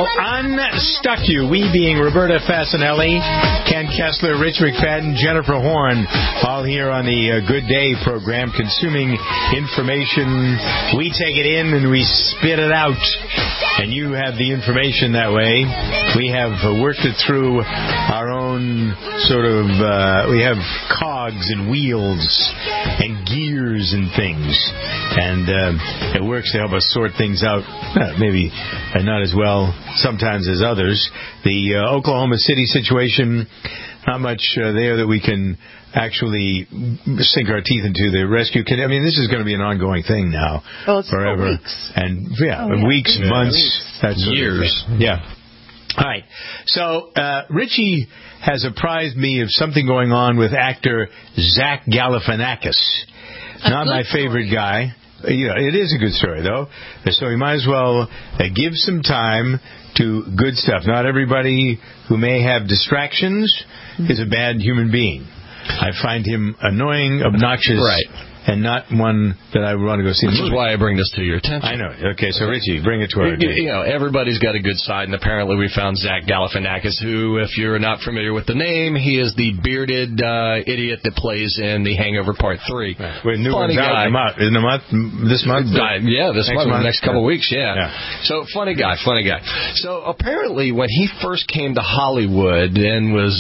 will unstuck you. We being Roberta Fasanelli, Ken Kessler, Rich McFadden, Jennifer Horn, all here on the Good Day program, consuming information. We take it in and we spit it out. And you have the information that way. We have worked it through our own sort of, we have cogs and wheels and gears and things. And it works to help us sort things out, maybe not as well sometimes as others. The Oklahoma City situation, not much there that we can actually sink our teeth into. The rescue I mean, this is going to be an ongoing thing now. Oh, it's forever. Weeks. And weeks, months, that's years. Yeah. All right. So Richie has apprised me of something going on with actor Zach Galifianakis. Not my favorite guy. It is a good story, though. So we might as well give some time to good stuff. Not everybody who may have distractions is a bad human being. I find him annoying, obnoxious, and not one that I would want to go see. Which is why I bring this to your attention. I know. Okay, so Richie, bring it to our attention. Everybody's got a good side, and apparently we found Zach Galifianakis, who, if you're not familiar with the name, he is the bearded idiot that plays in The Hangover Part 3. Right. With new one's out in the month, this month? This month, next couple of weeks, So, funny guy. So, apparently, when he first came to Hollywood and was,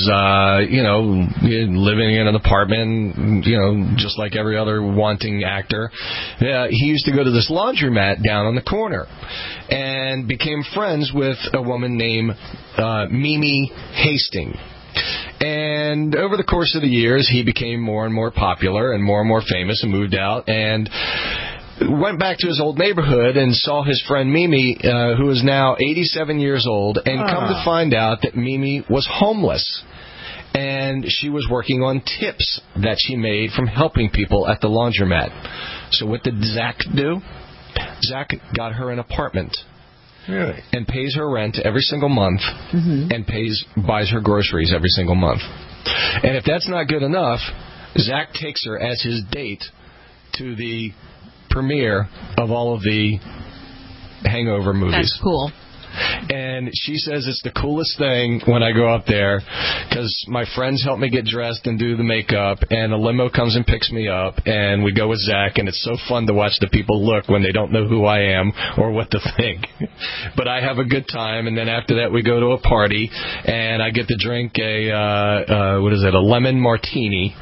living in an apartment, just like every other wanting actor, he used to go to this laundromat down on the corner and became friends with a woman named Mimi Hastings. And over the course of the years, he became more and more popular and more famous and moved out and went back to his old neighborhood and saw his friend Mimi, who is now 87 years old, and come to find out that Mimi was homeless. And she was working on tips that she made from helping people at the laundromat. So what did Zach do? Zach got her an apartment. Really? And pays her rent every single month and buys her groceries every single month. And if that's not good enough, Zach takes her as his date to the premiere of all of the Hangover movies. That's cool. And she says it's the coolest thing when I go up there because my friends help me get dressed and do the makeup, and a limo comes and picks me up, and we go with Zach, and it's so fun to watch the people look when they don't know who I am or what to think. But I have a good time, and then after that we go to a party, and I get to drink a lemon martini,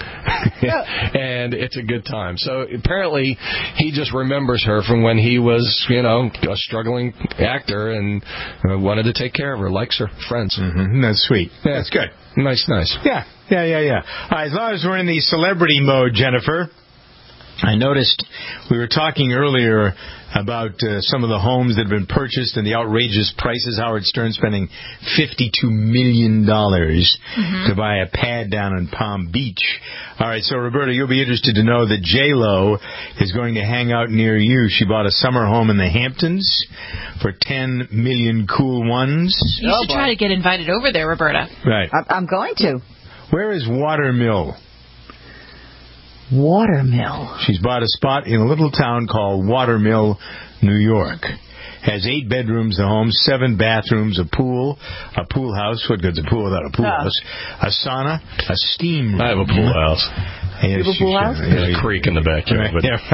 and it's a good time. So apparently he just remembers her from when he was, a struggling actor, and wanted to take care of her, likes her, friends. That's sweet. Yeah. That's good. Nice. Yeah. All right, as long as we're in the celebrity mode, Jennifer, I noticed we were talking earlier about some of the homes that have been purchased and the outrageous prices. Howard Stern spending $52 million to buy a pad down in Palm Beach. All right, so Roberta, you'll be interested to know that J-Lo is going to hang out near you. She bought a summer home in the Hamptons for $10 million cool ones. You should try to get invited over there, Roberta. Right. I'm going to. Where is Watermill? Watermill. She's bought a spot in a little town called Watermill, New York. Has 8 bedrooms, the home, 7 bathrooms, a pool house. What good's a pool without a pool house? A sauna, a steam room. I have a pool house. Yes, you have a pool house? There's a creek in the backyard.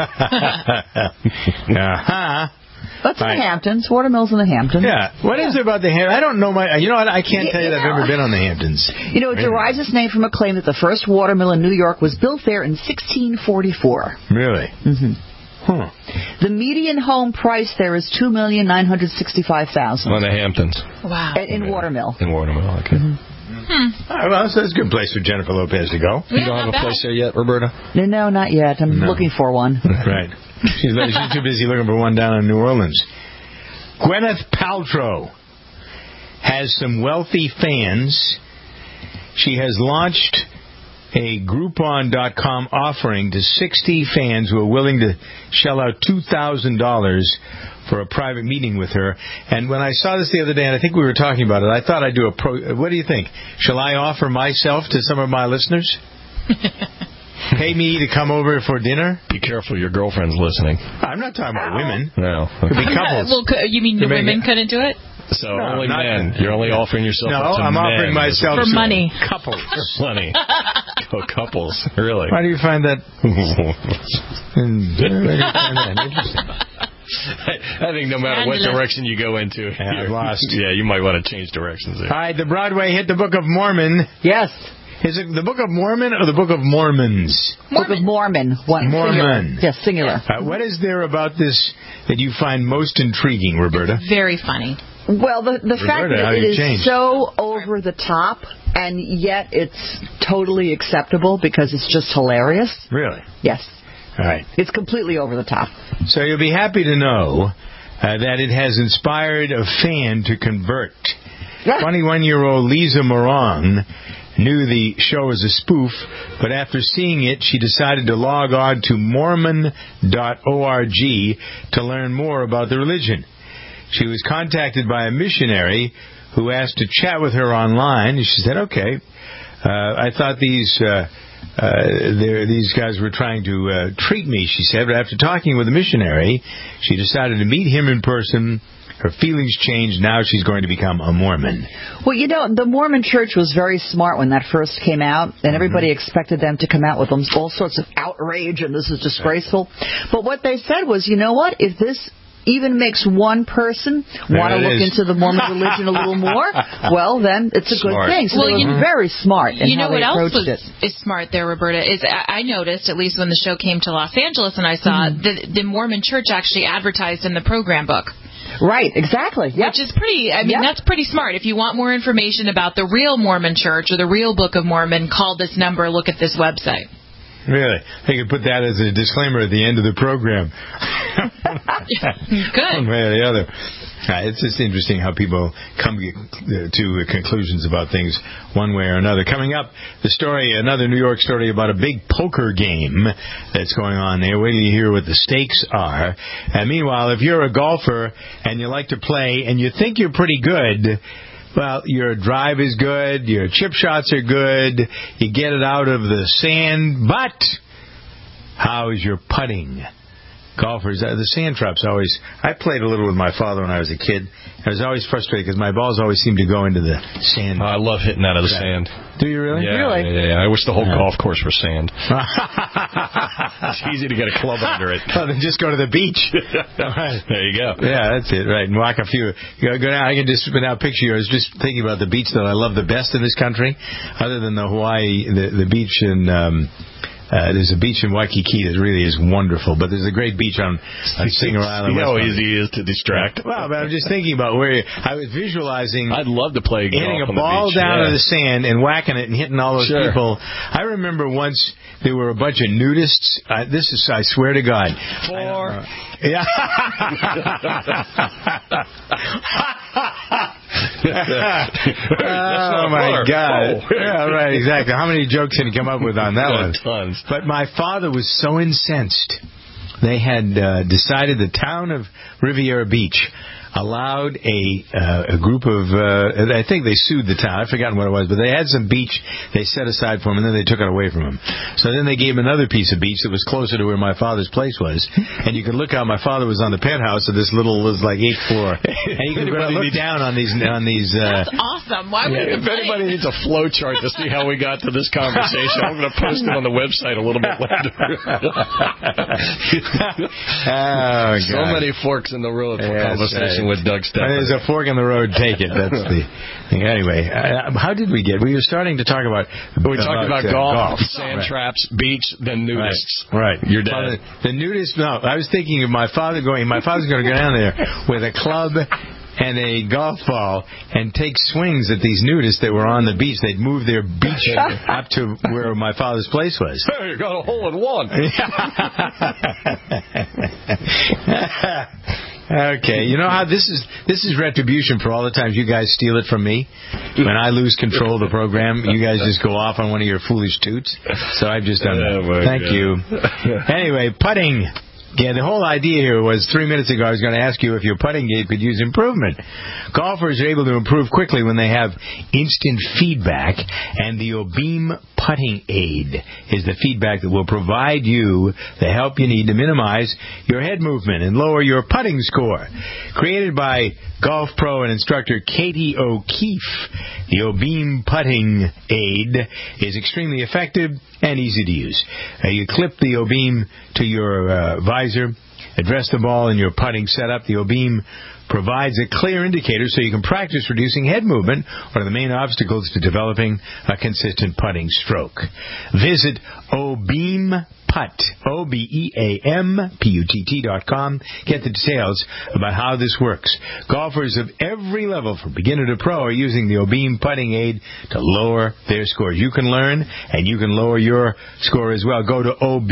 That's in the Hamptons. Watermill's in the Hamptons. Yeah. What is it about the Hamptons? I don't know. You know what? I can't tell you that I've ever been on the Hamptons. It derives its name from a claim that the first watermill in New York was built there in 1644. Really? Huh. The median home price there is $2,965,000. On the Hamptons. Wow. In Watermill. In Watermill, okay. All right, well, so that's a good place for Jennifer Lopez to go. You don't have a place there yet, Roberta? No, not yet. I'm looking for one. Right. She's too busy looking for one down in New Orleans. Gwyneth Paltrow has some wealthy fans. She has launched a Groupon.com offering to 60 fans who are willing to shell out $2,000 for a private meeting with her. And when I saw this the other day, and I think we were talking about it, I thought I'd do what do you think? Shall I offer myself to some of my listeners? Pay me to come over for dinner? Be careful, your girlfriend's listening. I'm not talking about women. No. Could be couples. Well, you mean the women couldn't do it? So only men. You're only offering yourself No, up to I'm men. offering myself For to money. couples. Money. Oh, couples. Really? Why do you find that interesting? I think no matter what direction you go into, I've lost. Yeah, you might want to change directions there. All right, the Broadway hit the Book of Mormon. Yes. Is it the Book of Mormon or the Book of Mormons? Book of Mormon. Mormon. Singular. Yes, singular. What is there about this that you find most intriguing, Roberta? Very funny. Well, the fact Roberta, how that it you is changed? so over the top, and yet it's totally acceptable because it's just hilarious. Really? Yes. All right. It's completely over the top. So you'll be happy to know that it has inspired a fan to convert. 21-year-old Lisa Morong knew the show was a spoof, but after seeing it, she decided to log on to Mormon.org to learn more about the religion. She was contacted by a missionary who asked to chat with her online, and she said, okay. I thought these guys were trying to treat me, she said, but after talking with the missionary, she decided to meet him in person. Her feelings changed. Now she's going to become a Mormon. Well, the Mormon Church was very smart when that first came out, and everybody expected them to come out with all sorts of outrage, and this is disgraceful. But what they said was, you know what? If this even makes one person want to look into the Mormon religion a little more, well, then it's a good thing. So they were very smart in how they approached it. Is smart there, Roberta, is I noticed, at least when the show came to Los Angeles and I saw the Mormon Church actually advertised in the program book. Right, exactly. Yep. Which is pretty, that's pretty smart. If you want more information about the real Mormon Church or the real Book of Mormon, call this number, look at this website. Really? They could put that as a disclaimer at the end of the program. Good. One way or the other. It's just interesting how people come to conclusions about things one way or another. Coming up, another New York story about a big poker game that's going on there. Wait till you hear what the stakes are. And meanwhile, if you're a golfer and you like to play and you think you're pretty good, well, your drive is good, your chip shots are good, you get it out of the sand, but how is your putting? Golfers, the sand traps always... I played a little with my father when I was a kid. I was always frustrated because my balls always seemed to go into the sand. I love hitting out of the sand. Do you really? Yeah, really? Yeah. I wish the whole golf course were sand. It's easy to get a club under it. Well, then just go to the beach. There you go. Yeah, that's it, right. And walk a few... Go down. I can just now picture you. I was just thinking about the beach that I love the best in this country, other than the Hawaii, the beach in... there's a beach in Waikiki that really is wonderful, but there's a great beach on Singer Island. You know how easy it is to distract. Well, but I'm just thinking about I was visualizing. I'd love to play golf hitting a on ball the beach, down to the sand and whacking it and hitting all those people. I remember once there were a bunch of nudists. I swear to God. Yeah. Oh my God! Yeah, right, exactly. How many jokes can you come up with on that one? Tons. But my father was so incensed. They had decided the town of Riviera Beach allowed a group of, I think they sued the town. I've forgotten what it was, but they had some beach they set aside for him, and then they took it away from him. So then they gave him another piece of beach that was closer to where my father's place was. And you could look out. My father was on the penthouse of this little, was like 8th floor. And you could look down on these. That's awesome. Why would If anybody needs a flow chart to see how we got to this conversation, I'm going to post it on the website a little bit later. Oh, God. So many forks in the road for conversation with Doug Stephan. There's a fork in the road. Take it. That's the thing. Anyway, how did we get? We were starting to talk about. We talked about golf, sand traps, beach, then nudists. Right. Your dad. The nudists. No, I was thinking of my father going. My father's going to go down there with a club and a golf ball and take swings at these nudists that were on the beach. They'd move their beach up to where my father's place was. Hey, you got a hole in one. Okay, you know how this is retribution for all the times you guys steal it from me. When I lose control of the program, you guys just go off on one of your foolish toots. So I've just done that. Thank you. Anyway, putting. Yeah, the whole idea here was 3 minutes ago I was going to ask you if your putting game could use improvement. Golfers are able to improve quickly when they have instant feedback, and the Obeam Putting Aid is the feedback that will provide you the help you need to minimize your head movement and lower your putting score. Created by golf pro and instructor Katie O'Keefe, the Obeam Putting Aid is extremely effective and easy to use. You clip the Obeam to your visor, address the ball in your putting setup. The Obeam provides a clear indicator so you can practice reducing head movement, one of the main obstacles to developing a consistent putting stroke. Visit ObeamPutt, OBEAMPUTT.com. Get the details about how this works. Golfers of every level, from beginner to pro, are using the Obeam Putting Aid to lower their scores. You can learn, and you can lower your score as well. Go to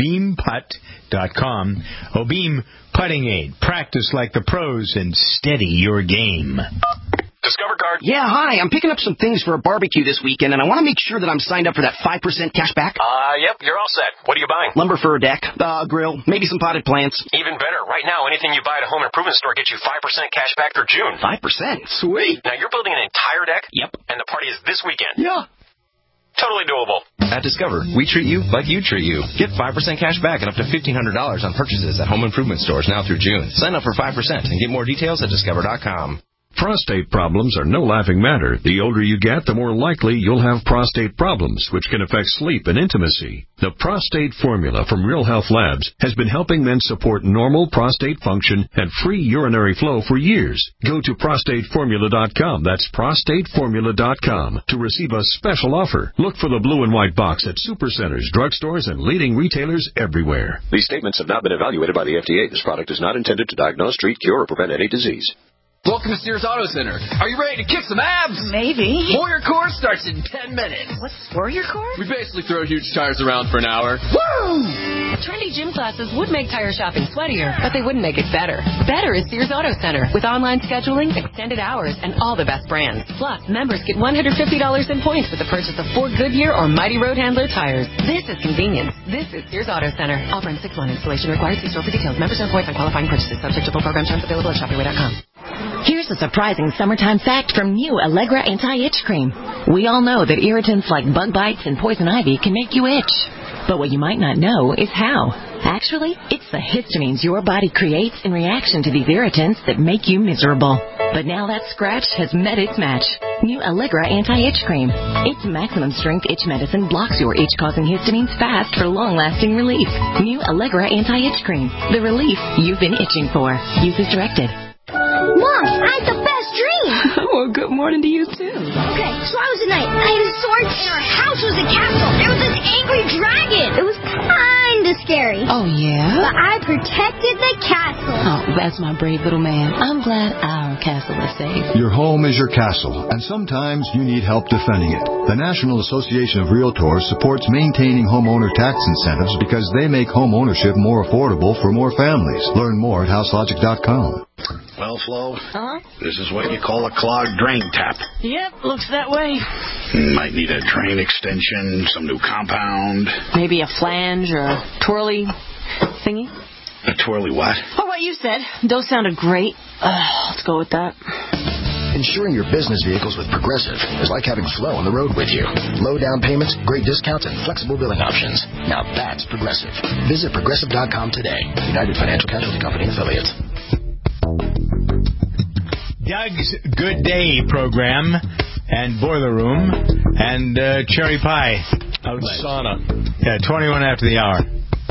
ObeamPutt.com. Obeam Putting Aid. Practice like the pros and steady your game. Discover card. Yeah, hi. I'm picking up some things for a barbecue this weekend, and I want to make sure that I'm signed up for that 5% cash back. Yep, you're all set. What are you buying? Lumber for a deck, grill, maybe some potted plants. Even better. Right now, anything you buy at a home improvement store gets you 5% cash back for June. 5%? Sweet. Now, you're building an entire deck? Yep. And the party is this weekend? Yeah. Totally doable. At Discover, we treat you like you treat you. Get 5% cash back and up to $1,500 on purchases at home improvement stores now through June. Sign up for 5% and get more details at Discover.com. Prostate problems are no laughing matter. The older you get, the more likely you'll have prostate problems, which can affect sleep and intimacy. The Prostate Formula from Real Health Labs has been helping men support normal prostate function and free urinary flow for years. Go to prostateformula.com. That's prostateformula.com to receive a special offer. Look for the blue and white box at supercenters, drugstores, and leading retailers everywhere. These statements have not been evaluated by the FDA. This product is not intended to diagnose, treat, cure, or prevent any disease. Welcome to Sears Auto Center. Are you ready to kick some abs? Maybe. Warrior Core starts in 10 minutes. What's Warrior Core? We basically throw huge tires around for an hour. Woo! Trendy gym classes would make tire shopping sweatier, but they wouldn't make it better. Better is Sears Auto Center, with online scheduling, extended hours, and all the best brands. Plus, members get $150 in points with the purchase of 4 Goodyear or Mighty Road Handler tires. This is convenience. This is Sears Auto Center. Offer in 6-1 installation required. See store for details. Members earn points on qualifying purchases. Subject to full program terms available at shopperway.com. Here's a surprising summertime fact from new Allegra Anti-Itch Cream. We all know that irritants like bug bites and poison ivy can make you itch. But what you might not know is how. Actually, it's the histamines your body creates in reaction to these irritants that make you miserable. But now that scratch has met its match. New Allegra Anti-Itch Cream. Its maximum strength itch medicine blocks your itch-causing histamines fast for long-lasting relief. New Allegra Anti-Itch Cream. The relief you've been itching for. Use as directed. Mom, I had the best dream. Well, good morning to you, too. Okay, so I was a knight. I had a sword, and our house was a castle. There was this angry dragon. It was kind of scary. Oh, yeah? But I protected the castle. Oh, that's my brave little man. I'm glad our castle is safe. Your home is your castle, and sometimes you need help defending it. The National Association of Realtors supports maintaining homeowner tax incentives because they make home ownership more affordable for more families. Learn more at houselogic.com. Well, Flo, this is what you call a clogged drain tap. Yep, looks that way. Might need a drain extension, some new compound. Maybe a flange or a twirly thingy. A twirly what? Oh, what you said. Those sounded great. Let's go with that. Insuring your business vehicles with Progressive is like having Flo on the road with you. Low down payments, great discounts, and flexible billing options. Now that's Progressive. Visit Progressive.com today. United Financial Casualty Company Affiliates. Doug's Good Day program and Boiler Room and Cherry Pie Outlet. Sauna. Yeah, 21 after the hour.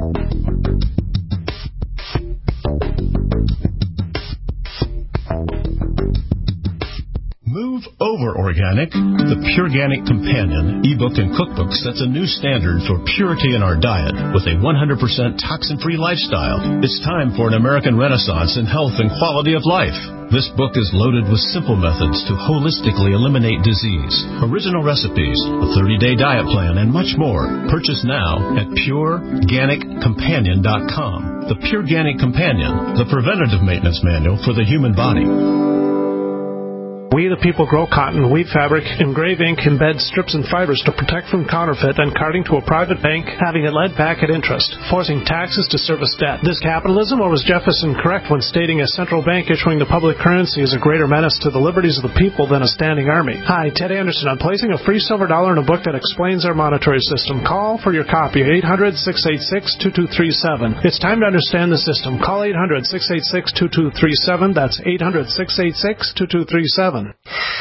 Move over organic. The Pureganic Companion ebook and cookbook sets a new standard for purity in our diet with a 100% toxin-free lifestyle. It's time for an American renaissance in health and quality of life. This book is loaded with simple methods to holistically eliminate disease, original recipes, a 30-day diet plan, and much more. Purchase now at PureGanicCompanion.com. The Pureganic Companion, the preventative maintenance manual for the human body. We the people grow cotton, weave fabric, engrave ink, embed strips and fibers to protect from counterfeit and carting to a private bank, having it led back at interest, forcing taxes to service debt. This capitalism, or was Jefferson correct when stating a central bank issuing the public currency is a greater menace to the liberties of the people than a standing army? Hi, Ted Anderson. I'm placing a free silver dollar in a book that explains our monetary system. Call for your copy, 800-686-2237. It's time to understand the system. Call 800-686-2237. That's 800-686-2237.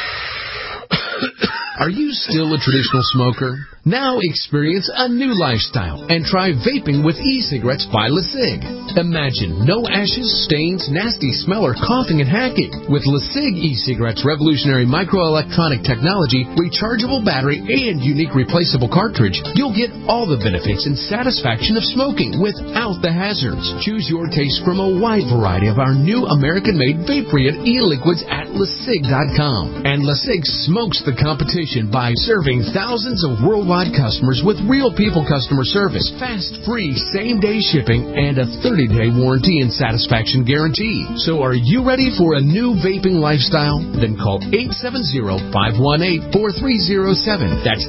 Are you still a traditional smoker? Now experience a new lifestyle and try vaping with e-cigarettes by LeSig. Imagine no ashes, stains, nasty smell, or coughing and hacking. With LeSig e-cigarettes' revolutionary microelectronic technology, rechargeable battery, and unique replaceable cartridge, you'll get all the benefits and satisfaction of smoking without the hazards. Choose your taste from a wide variety of our new American-made vape-free e-liquids at LeSig.com. And LeSig smokes the competition by serving thousands of worldwide customers with real people customer service, fast, free, same-day shipping, and a 30-day warranty and satisfaction guarantee. So are you ready for a new vaping lifestyle? Then call 870-518-4307. That's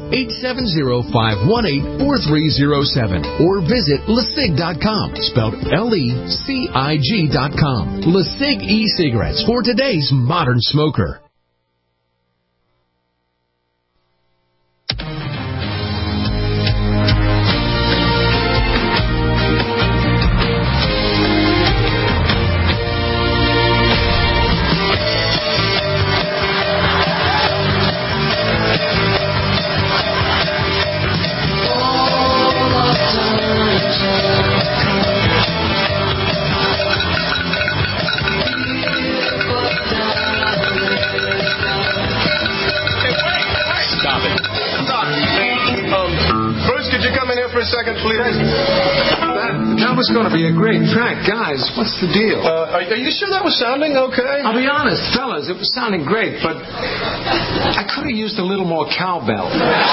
870-518-4307. Or visit LeSig.com, spelled LECIG.com. LeSig e-cigarettes for today's modern smoker. Second, please. That was going to be a great track. Guys, what's the deal? Are you sure that was sounding okay? I'll be honest, fellas, it was sounding great, but I could have used a little more cowbell.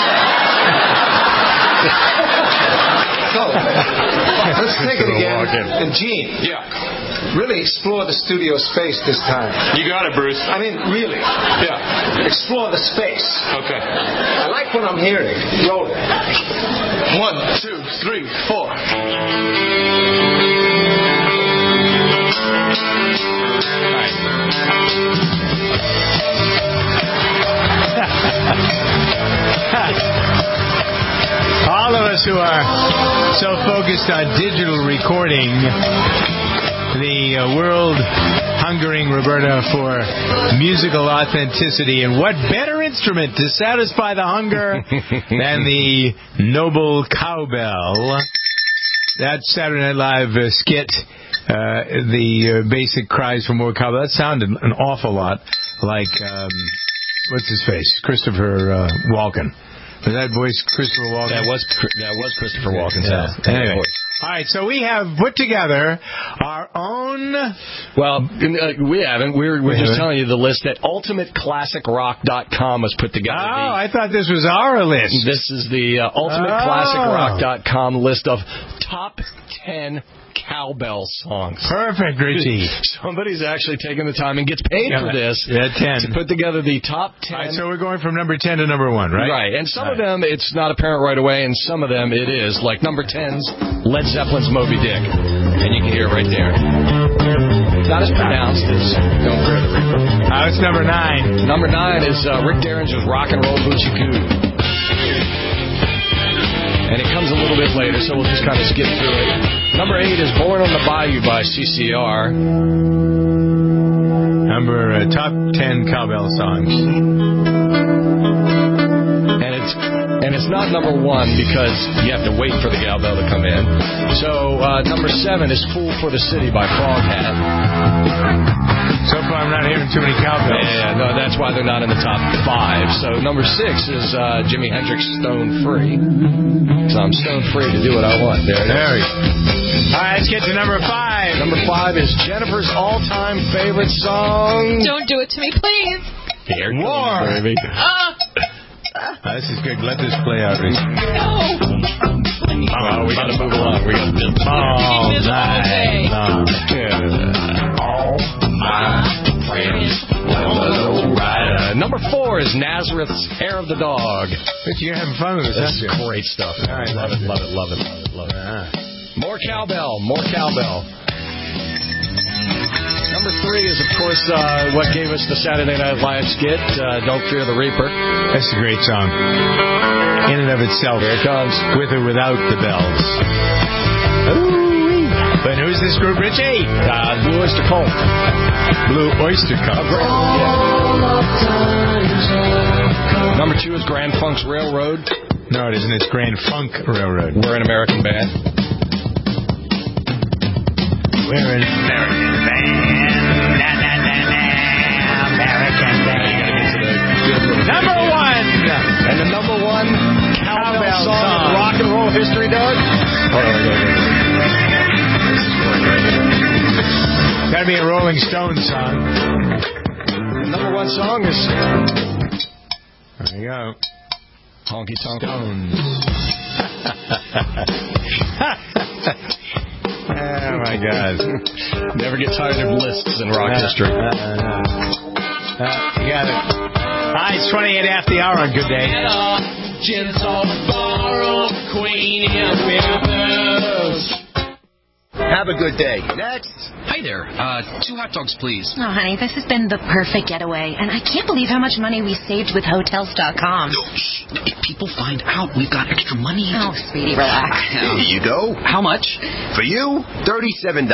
So, let's take it again. And Gene. Yeah. Really explore the studio space this time. You got it, Bruce. I mean, really. Yeah. Explore the space. Okay. I like what I'm hearing. Roll it. 1, 2, 3, 4. All of us who are so focused on digital recording, the world hungering, Roberta, for musical authenticity. And what better instrument to satisfy the hunger than the noble cowbell? That Saturday Night Live skit, the basic cries for more cowbell, that sounded an awful lot like, what's his face? Christopher Walken. Was that voice Christopher Walken? That was Christopher Walken's house. Anyway. All right, so we have put together our own... Well, we haven't. We're just telling you the list that UltimateClassicRock.com has put together. Oh, I thought this was our list. This is the UltimateClassicRock.com list of top 10 cowbell songs. Perfect, Richie. Somebody's actually taken the time and gets paid for this. Yeah, 10. To put together the top 10. All right, so we're going from number 10 to number 1, right? Right, and some of them it's not apparent right away, and some of them it is. Like number 10's Led Zeppelin's Moby Dick. And you can hear it right there. It's not as pronounced as Don't Fear the Reaper. It's number 9. Number 9 is Rick Derringer's Rock and Roll Boochie Coo. And it comes a little bit later, so we'll just kind of skip through it. Number 8 is Born on the Bayou by CCR. Number top 10 cowbell songs. And it's not number 1 because you have to wait for the cowbell to come in. So number 7 is Fool for the City by Froghat. So far, I'm not hearing too many cowbells. Yeah, no, that's why they're not in the top 5. So number 6 is Jimi Hendrix, Stone Free. So I'm stone free to do what I want. There we go. All right, let's get to number 5. Number 5 is Jennifer's all-time favorite song. Don't do it to me, please. Here War, baby. This is good. Let this play out, Rich. No. Oh, we got to move along. We got to all night long. All my friends want a low rider. Number 4 is Nazareth's Hair of the Dog. You're having fun with this, This is great stuff. All right, love it. More cowbell. Number 3 is, of course, what gave us the Saturday Night Live skit, Don't Fear the Reaper. That's a great song. In and of itself. Here it comes. With or without the bells. Ooh. But who's this group, Richie? Blue Oyster Cult. Blue Oyster Cult. Yeah. Number 2 is Grand Funk's Railroad. No, it isn't. It's Grand Funk Railroad. We're an American band. We're an American band. American band. Number 1. And the number 1 cowbell song in rock and roll history, Doug? Gotta be a Rolling Stones song. The number 1 song is... There you go. Honky Tonk Stones. Oh, my God. Never get tired of lists in rock history. You got it. Hi, it's 28 after the hour on Good Day. Have a good day. Next. Hi there. 2 hot dogs, please. Oh, honey, this has been the perfect getaway, and I can't believe how much money we saved with Hotels.com. No, shh. If people find out we've got extra money... Oh, sweetie, relax. Here you go. How much? For you, $37.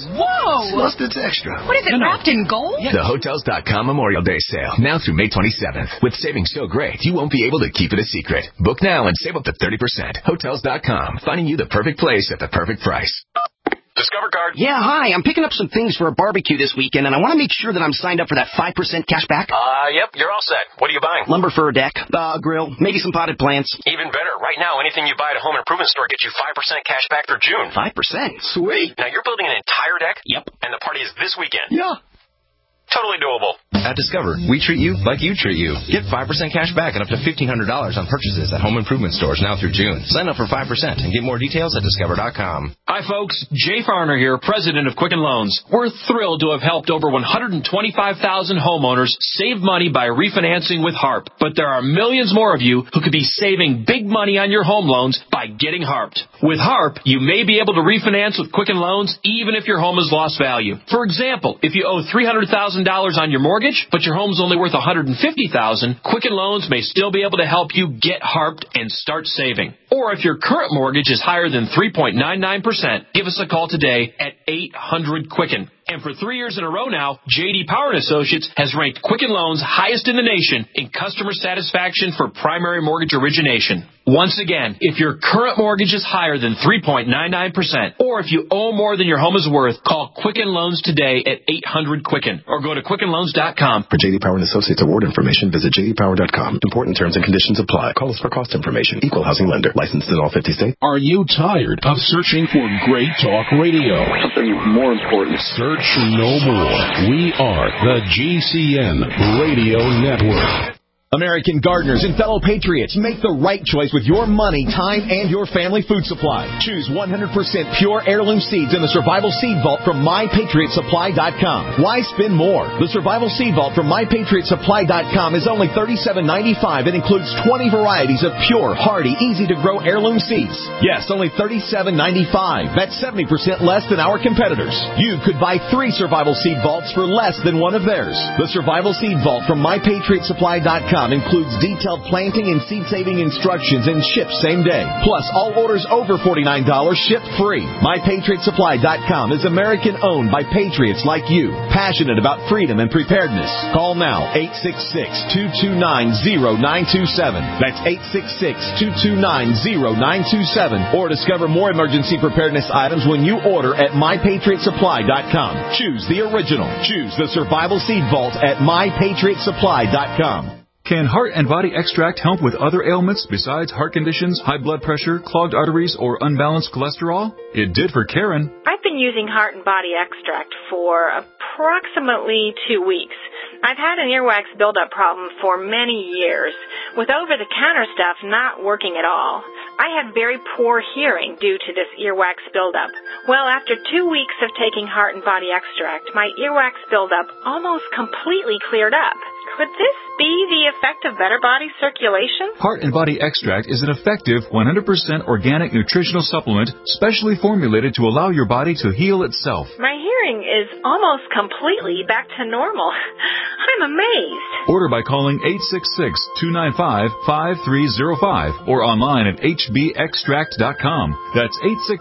Whoa! Plus it's extra. What is it, wrapped in gold? Yeah. The Hotels.com Memorial Day sale, now through May 27th. With savings so great, you won't be able to keep it a secret. Book now and save up to 30%. Hotels.com, finding you the perfect place at the perfect price. Discover Card. Yeah, hi. I'm picking up some things for a barbecue this weekend, and I want to make sure that I'm signed up for that 5% cash back. Yep, you're all set. What are you buying? Lumber for a deck, grill, maybe some potted plants. Even better. Right now, anything you buy at a home improvement store gets you 5% cash back through June. 5%? Sweet. Now, you're building an entire deck? Yep. And the party is this weekend? Yeah. Totally doable. At Discover, we treat you like you treat you. Get 5% cash back and up to $1,500 on purchases at home improvement stores now through June. Sign up for 5% and get more details at Discover.com. Hi, folks. Jay Farner here, president of Quicken Loans. We're thrilled to have helped over 125,000 homeowners save money by refinancing with HARP. But there are millions more of you who could be saving big money on your home loans by getting HARPed. With HARP, you may be able to refinance with Quicken Loans even if your home has lost value. For example, if you owe $300,000 on your mortgage, but your home's only worth $150,000, Quicken Loans may still be able to help you get HARPed and start saving. Or if your current mortgage is higher than 3.99%, give us a call today at 800-QUICKEN. And for 3 years in a row now, J.D. Power & Associates has ranked Quicken Loans highest in the nation in customer satisfaction for primary mortgage origination. Once again, if your current mortgage is higher than 3.99%, or if you owe more than your home is worth, call Quicken Loans today at 800-QUICKEN or go to QuickenLoans.com. For J.D. Power & Associates award information, visit jdpower.com. Important terms and conditions apply. Call us for cost information. Equal housing lender. Licensed in all 50 states. Are you tired of searching for great talk radio? Something more important. Search no more. We are the GCN Radio Network. American gardeners and fellow patriots, make the right choice with your money, time, and your family food supply. Choose 100% pure heirloom seeds in the Survival Seed Vault from MyPatriotSupply.com. Why spend more? The Survival Seed Vault from MyPatriotSupply.com is only $37.95 and includes 20 varieties of pure, hardy, easy-to-grow heirloom seeds. Yes, only $37.95. That's 70% less than our competitors. You could buy 3 Survival Seed Vaults for less than one of theirs. The Survival Seed Vault from MyPatriotSupply.com includes detailed planting and seed-saving instructions and ships same day. Plus, all orders over $49 ship free. MyPatriotSupply.com is American-owned by patriots like you, passionate about freedom and preparedness. Call now, 866-229-0927. That's 866-229-0927. Or discover more emergency preparedness items when you order at MyPatriotSupply.com. Choose the original. Choose the Survival Seed Vault at MyPatriotSupply.com. Can Heart and Body Extract help with other ailments besides heart conditions, high blood pressure, clogged arteries, or unbalanced cholesterol? It did for Karen. I've been using Heart and Body Extract for approximately 2 weeks. I've had an earwax buildup problem for many years, with over-the-counter stuff not working at all. I had very poor hearing due to this earwax buildup. Well, after 2 weeks of taking Heart and Body Extract, my earwax buildup almost completely cleared up. Could this be the effect of better body circulation? Heart and Body Extract is an effective 100% organic nutritional supplement specially formulated to allow your body to heal itself. My hearing is almost completely back to normal. I'm amazed. Order by calling 866-295-5305 or online at hbextract.com. That's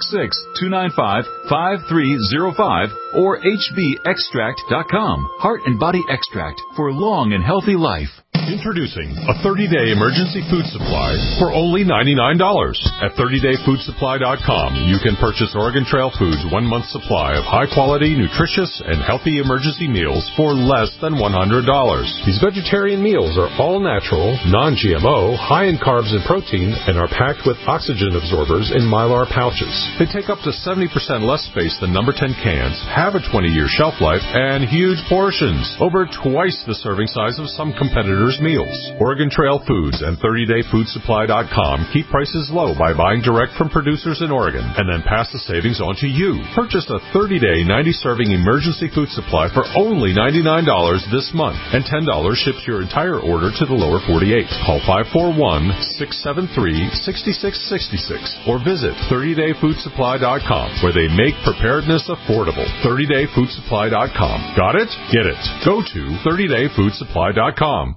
866-295-5305 or hbextract.com. Heart and Body Extract for a long and healthy life. Introducing a 30-day emergency food supply for only $99. At 30dayfoodsupply.com, you can purchase Oregon Trail Foods' 1 month supply of high-quality, nutritious, and healthy emergency meals for less than $100. These vegetarian meals are all natural, non-GMO, high in carbs and protein, and are packed with oxygen absorbers in Mylar pouches. They take up to 70% less space than number 10 cans, have a 20-year shelf life, and huge portions, over twice the serving size of some competitors' meals. Oregon Trail Foods and 30dayfoodsupply.com keep prices low by buying direct from producers in Oregon and then pass the savings on to you. Purchase a 30-day 90-serving emergency food supply for only $99 this month, and $10 ships your entire order to the lower 48. Call 541-673-6666 or visit 30dayfoodsupply.com, where they make preparedness affordable. 30dayfoodsupply.com. Got it? Get it. Go to 30dayfoodsupply.com.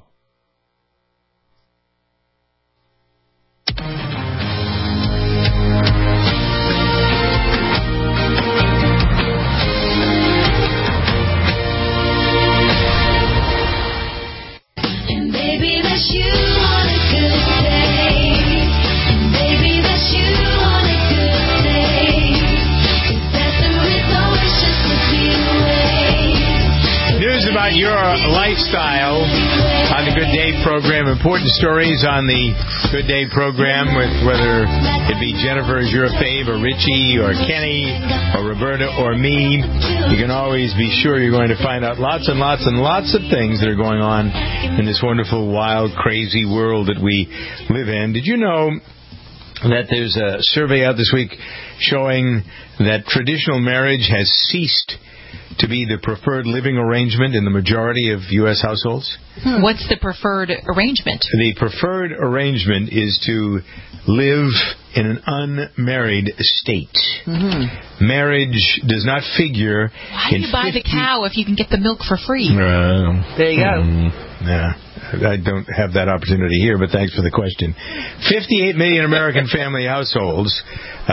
About your lifestyle on the Good Day program. Important stories on the Good Day program, with whether it be Jennifer as your fave, or Richie, or Kenny, or Roberta, or me. You can always be sure you're going to find out lots and lots and lots of things that are going on in this wonderful, wild, crazy world that we live in. Did you know that there's a survey out this week showing that traditional marriage has ceased to be the preferred living arrangement in the majority of U.S. households? What's the preferred arrangement? The preferred arrangement is to live in an unmarried state. Mm-hmm. Marriage does not figure. Why do you buy the cow if you can get the milk for free? There you go. Yeah. I don't have that opportunity here, but thanks for the question. 58 million American family households,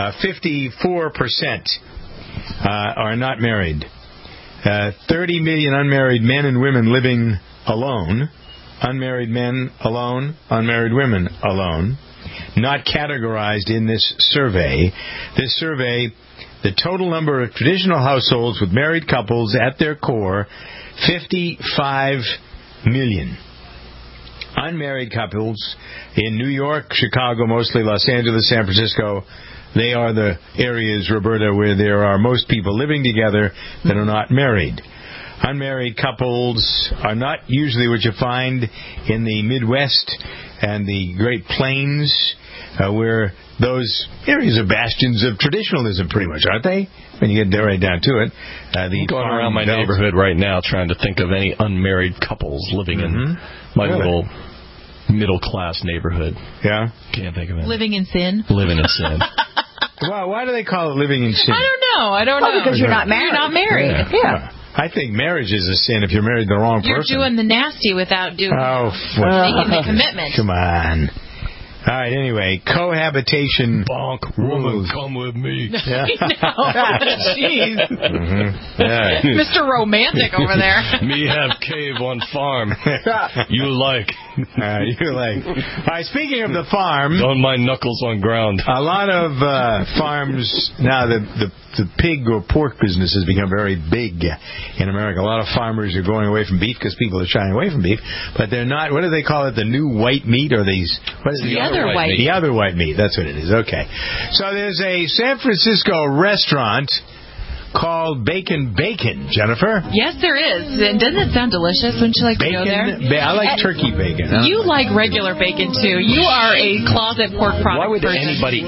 54% are not married. 30 million unmarried men and women living alone. Unmarried men alone, unmarried women alone. Not categorized in this survey. This survey, the total number of traditional households with married couples at their core, 55 million. Unmarried couples in New York, Chicago, mostly Los Angeles, San Francisco. They are the areas, Roberta, where there are most people living together that are not married. Unmarried couples are not usually what you find in the Midwest and the Great Plains, where those areas are bastions of traditionalism, pretty much, aren't they? When you get right down to it. I'm going around my neighborhood right now trying to think of any unmarried couples living in my little middle-class neighborhood. Yeah? Can't think of it. Living in sin? Living in sin. Well, why do they call it living in sin? I don't know. Because you're not married. You're not married. Yeah. I think marriage is a sin if you're married to the wrong person. You're doing the nasty without doing making the commitment. Come on. All right, anyway, cohabitation. Bonk, woman, come with me. Yeah. Jeez. Yeah. Mr. Romantic over there. Me have cave on farm. You like. All right, speaking of the farm. Don't mind knuckles on ground. A lot of farms, now the pig or pork business has become very big in America. A lot of farmers are going away from beef because people are shying away from beef, but they're not, what do they call it, the new white meat, or these, what is the other white meat? The other white meat, that's what it is, okay. So there's a San Francisco restaurant called Bacon Bacon, Jennifer. Yes, there is. And doesn't it sound delicious? Wouldn't you like to go there? I like turkey bacon. You like regular bacon, too. You are a closet pork product Why would person. anybody eat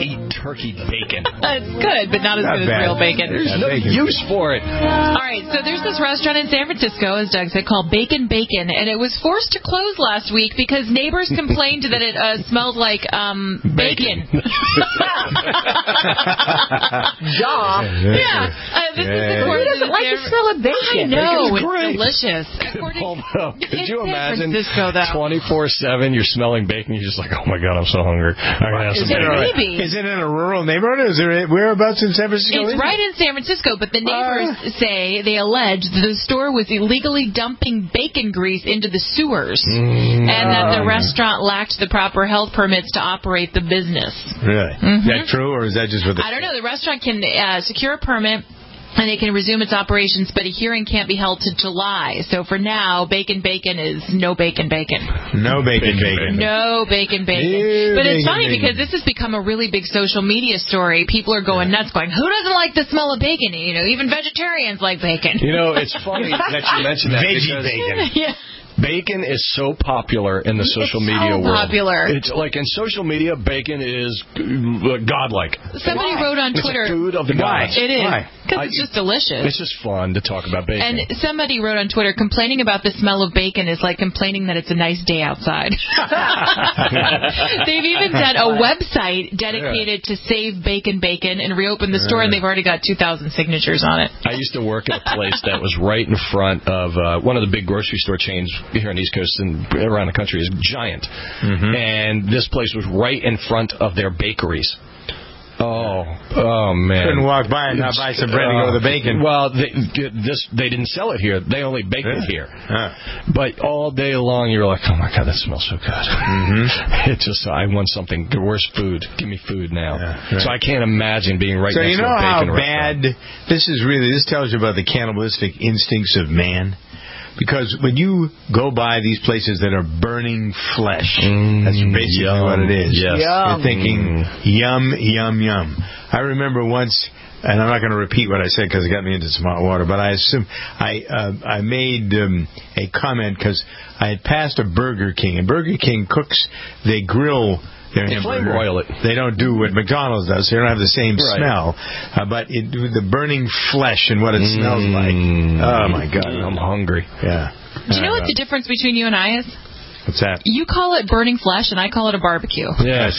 turkey bacon. It's good, but not as good as real bacon. There's no use for it. All right, so there's this restaurant in San Francisco, as Doug said, called Bacon Bacon, and it was forced to close last week because neighbors complained that it smelled like bacon. Yeah. This is according to the like the smell of bacon. I know, Bacon's great. it's delicious. Could you imagine San Francisco, though. 24/7 you're smelling bacon, you're just like, oh my God, I'm so hungry. Is it in a rural neighborhood? Is there whereabouts in San Francisco? It's right in San Francisco, but the neighbors say, they allege, the store was illegally dumping bacon grease into the sewers, and that the restaurant lacked the proper health permits to operate the business. Really? Is that true, or is that just for the... I don't know. The restaurant can secure a permit, and it can resume its operations, but a hearing can't be held to July. So for now, Bacon Bacon is no bacon bacon. No bacon bacon. No bacon bacon. But it's funny because this has become a really big social media story. People are going nuts, going, who doesn't like the smell of bacon? You know, even vegetarians like bacon. You know, it's funny that you mentioned that. Veggie bacon. Yeah. Bacon is so popular in the social media world. Popular. It's like in social media, bacon is godlike. Somebody wrote on Twitter. It's a food of the gods. It is. Because it's just delicious. It's just fun to talk about bacon. And somebody wrote on Twitter, complaining about the smell of bacon is like complaining that it's a nice day outside. They've even done a website dedicated to save Bacon Bacon and reopen the store, and they've already got 2,000 signatures on it. I used to work at a place that was right in front of one of the big grocery store chains here on the East Coast and around the country is Giant. And this place was right in front of their bakeries. Oh man! Couldn't walk by and not buy some bread to go with the bacon. Well, they didn't sell it here. They only baked it here. But all day long, you're like, oh my God, that smells so good. It's just, I want something. Where's food? Give me food now. So I can't imagine being right next to a bacon restaurant. Bad this tells you about the cannibalistic instincts of man. Because when you go by these places that are burning flesh, that's basically what it is. Yes. You're thinking, yum, yum, yum. I remember once, and I'm not going to repeat what I said because it got me into some hot water, but I made a comment because I had passed a Burger King, and Burger King cooks, they grill their hamburger. Broil it. They don't do what McDonald's does. They don't have the same smell. But the burning flesh and what it smells like. Oh, my God. I'm hungry. Yeah. Do you know what the difference between you and I is? What's that? You call it burning flesh, and I call it a barbecue. Yes.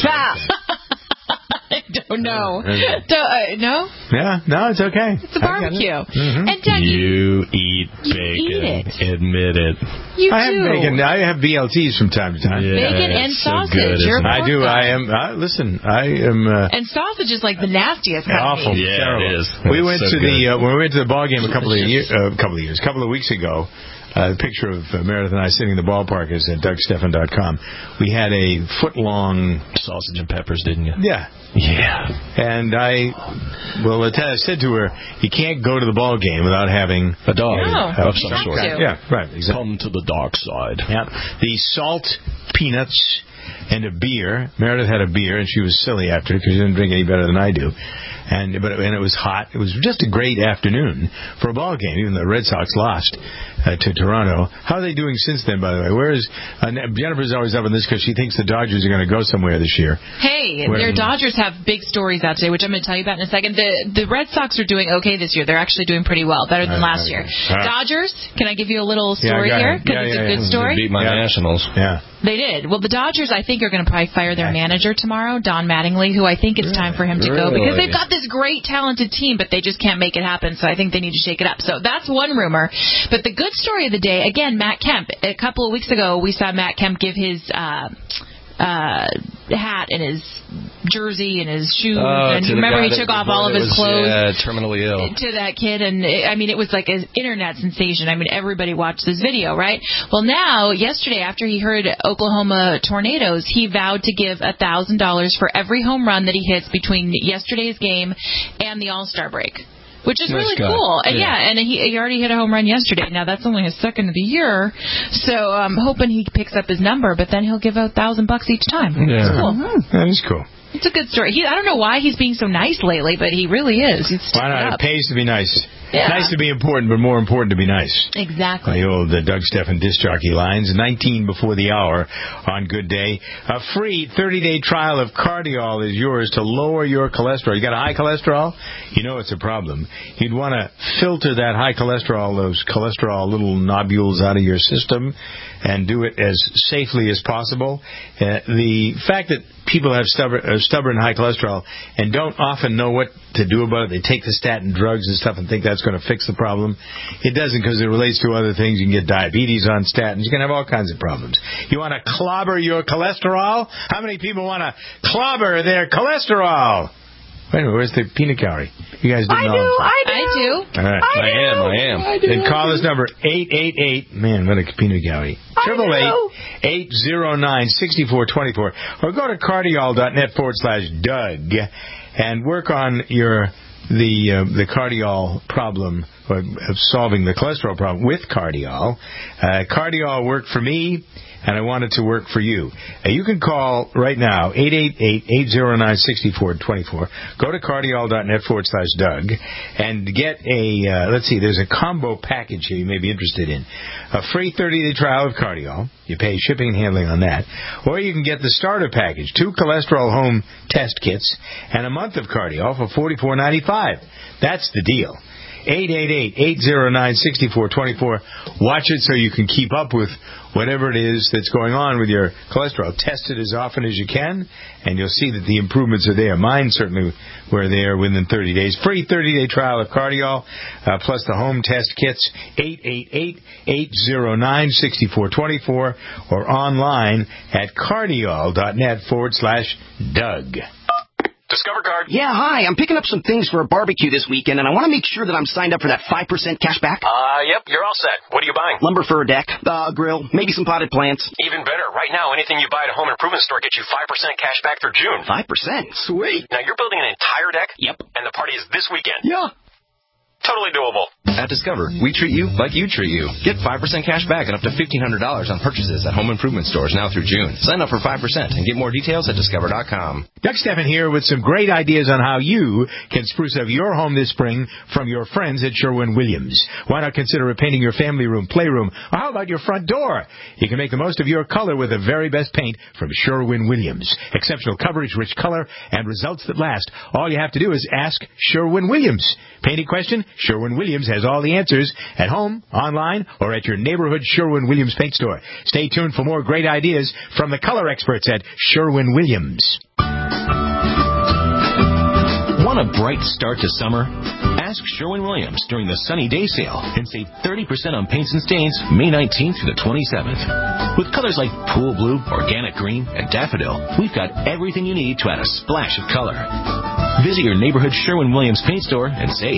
I don't know. No? Yeah, no, it's okay. It's a barbecue. And Doug, you eat bacon. Eat it. Admit it. You I have do. bacon. I have BLTs from time to time. Bacon and sausage. You're a I do. guy. I am. Listen, I am. And sausage is like the nastiest kind awful. of meat. Yeah, terrible. it is. We went so to when we went to the ball game a couple of weeks ago. The picture of Meredith and I sitting in the ballpark is at DougStephan.com. We had a foot-long sausage and peppers, didn't you? Yeah. And I said to her, you can't go to the ball game without having a dog of some sort. Yeah, right. Exactly. Come to the dark side. Yeah. The salt peanuts and a beer. Meredith had a beer, and she was silly after it because she didn't drink any better than I do. And it was hot. It was just a great afternoon for a ball game, even though the Red Sox lost to Toronto. How are they doing since then, by the way? Jennifer's always up on this because she thinks the Dodgers are going to go somewhere this year. Hey, their Dodgers have big stories out today, which I'm going to tell you about in a second. The Red Sox are doing okay this year. They're actually doing pretty well, better than last year. Dodgers, can I give you a little story here? Because it's a good story. They beat my Nationals. Yeah. They did. Well, the Dodgers, I think, are going to probably fire their manager tomorrow, Don Mattingly, who I think it's time for him to go because they've got this great, talented team, but they just can't make it happen. So I think they need to shake it up. So that's one rumor. But the good story of the day, again, Matt Kemp. A couple of weeks ago, we saw Matt Kemp give his hat and his jersey and his shoes, and remember he took off all of his clothes terminally ill to that kid, and I mean it was like an internet sensation. I mean everybody watched this video, right? Well, now yesterday after he heard Oklahoma tornadoes, he vowed to give $1,000 for every home run that he hits between yesterday's game and the All-Star break. Which is really cool. And and he already hit a home run yesterday. Now, that's only his second of the year, so I'm hoping he picks up his number, but then he'll give out $1,000 each time. Yeah. That's cool. That is cool. It's a good story. I don't know why he's being so nice lately, but he really is. Why not? It pays to be nice. Yeah. Nice to be important, but more important to be nice. Exactly. The old Doug Steffen disc jockey lines, 19 before the hour on Good Day. A free 30-day trial of Cardiol is yours to lower your cholesterol. You got a high cholesterol? You know it's a problem. You'd want to filter that high cholesterol, those cholesterol little nodules out of your system, and do it as safely as possible. The fact that people have stubborn high cholesterol and don't often know what to do about it. They take the statin drugs and stuff and think that's going to fix the problem. It doesn't, because it relates to other things. You can get diabetes on statins. You can have all kinds of problems. You want to clobber your cholesterol? How many people want to clobber their cholesterol? Wait a minute, where's the peanut gallery? You guys didn't know. I do. All right. I am. Then call this number, 888. Man, what a peanut gallery. 888-809-6424. Or go to cardiol.net/Doug and work on the Cardiol problem, or solving the cholesterol problem with Cardiol. Cardiol worked for me, and I want it to work for you. You can call right now, 888-809-6424. Go to cardiol.net/Doug and get let's see, there's a combo package here you may be interested in. A free 30-day trial of Cardiol. You pay shipping and handling on that. Or you can get the starter package, 2 cholesterol home test kits, and a month of Cardiol for $44.95. That's the deal. 888-809-6424. Watch it so you can keep up with whatever it is that's going on with your cholesterol. Test it as often as you can, and you'll see that the improvements are there. Mine certainly were there within 30 days. Free 30-day trial of Cardiol, plus the home test kits, 888-809-6424, or online at cardiol.net/Doug. Discover Card. Yeah, hi. I'm picking up some things for a barbecue this weekend, and I want to make sure that I'm signed up for that 5% cash back. Yep, you're all set. What are you buying? Lumber for a deck, grill, maybe some potted plants. Even better. Right now, anything you buy at a home improvement store gets you 5% cash back through June. 5%? Sweet. Now, you're building an entire deck? Yep. And the party is this weekend? Yeah. Totally doable. At Discover, we treat you like you treat you. Get 5% cash back and up to $1,500 on purchases at home improvement stores now through June. Sign up for 5% and get more details at Discover.com. Doug Steffen here with some great ideas on how you can spruce up your home this spring from your friends at Sherwin-Williams. Why not consider repainting your family room, playroom, or how about your front door? You can make the most of your color with the very best paint from Sherwin-Williams. Exceptional coverage, rich color, and results that last. All you have to do is ask Sherwin-Williams. Painting question? Sherwin-Williams has all the answers at home, online, or at your neighborhood Sherwin-Williams paint store. Stay tuned for more great ideas from the color experts at Sherwin-Williams. Want a bright start to summer? Ask Sherwin-Williams during the Sunny Day Sale and save 30% on paints and stains May 19th through the 27th. With colors like pool blue, organic green, and daffodil, we've got everything you need to add a splash of color. Visit your neighborhood Sherwin-Williams paint store and save.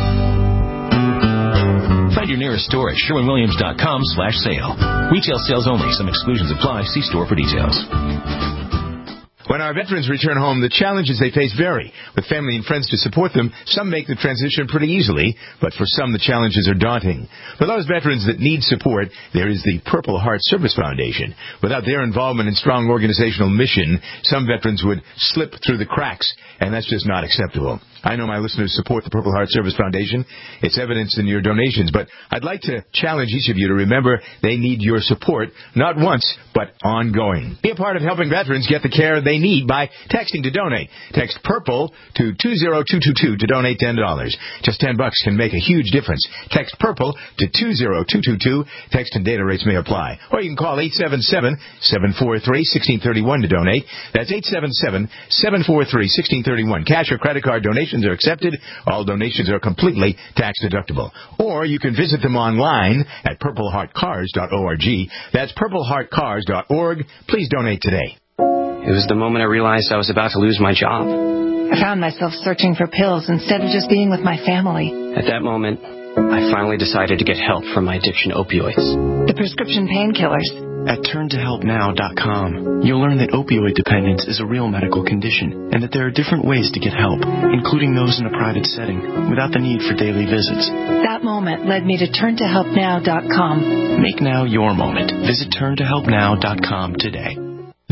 Find your nearest store at sherwinwilliams.com/sale. Retail sales only. Some exclusions apply. See store for details. When our veterans return home, the challenges they face vary. With family and friends to support them, some make the transition pretty easily, but for some the challenges are daunting. For those veterans that need support, there is the Purple Heart Service Foundation. Without their involvement and strong organizational mission, some veterans would slip through the cracks, and that's just not acceptable. I know my listeners support the Purple Heart Service Foundation. It's evidenced in your donations, but I'd like to challenge each of you to remember they need your support, not once, but ongoing. Be a part of helping veterans get the care they need by texting to donate. Text PURPLE to 20222 to donate $10. Just $10 can make a huge difference. Text PURPLE to 20222. Text and data rates may apply. Or you can call 877-743-1631 to donate. That's 877-743-1631. Cash or credit card donations are accepted. All donations are completely tax deductible. Or you can visit them online at purpleheartcars.org. That's purpleheartcars.org. Please donate today. It was the moment I realized I was about to lose my job. I found myself searching for pills instead of just being with my family. At that moment, I finally decided to get help from my addiction opioids. The prescription painkillers. At turntohelpnow.com, you'll learn that opioid dependence is a real medical condition and that there are different ways to get help, including those in a private setting, without the need for daily visits. That moment led me to turntohelpnow.com. Make now your moment. Visit turntohelpnow.com today.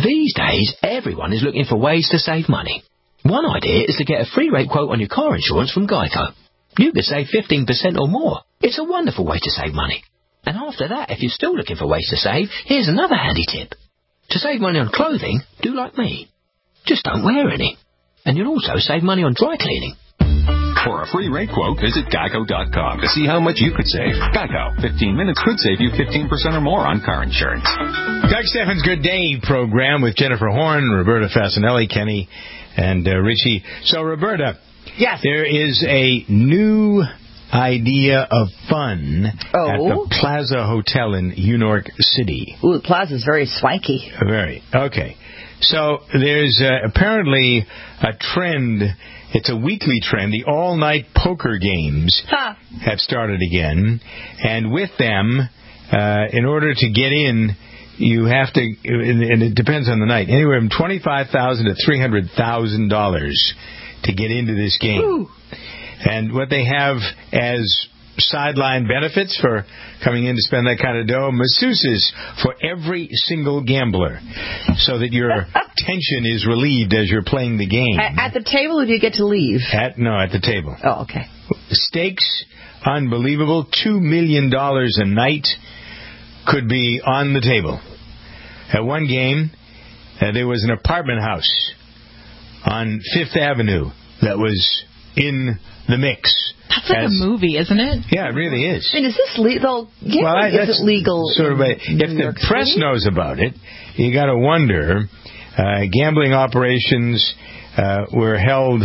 These days, everyone is looking for ways to save money. One idea is to get a free rate quote on your car insurance from Geico. You could save 15% or more. It's a wonderful way to save money. And after that, if you're still looking for ways to save, here's another handy tip. To save money on clothing, do like me. Just don't wear any. And you'll also save money on dry cleaning. For a free rate quote, visit Geico.com to see how much you could save. Geico. 15 minutes could save you 15% or more on car insurance. Doug Stephan's Good Day program with Jennifer Horn, Roberta Fasanelli, Kenny, and Richie. So, Roberta, yes, there is a new idea of fun at the Plaza Hotel in New York City. Ooh, the Plaza's very swanky. Very. Okay. So there's apparently a trend. It's a weekly trend. The all-night poker games have started again. And with them, in order to get in, you have to, and it depends on the night, anywhere from $25,000 to $300,000 to get into this game. Ooh. And what they have as sideline benefits for coming in to spend that kind of dough, masseuses for every single gambler, so that your tension is relieved as you're playing the game. At the table, or do you get to leave? At the table. Oh, okay. Stakes, unbelievable. $2 million a night could be on the table. At one game, there was an apartment house on Fifth Avenue that was in the mix. That's like a movie, isn't it? Yeah, it really is. I mean, is this legal? Well, is it legal? Sort of if the press knows about it, you got to wonder. Gambling operations were held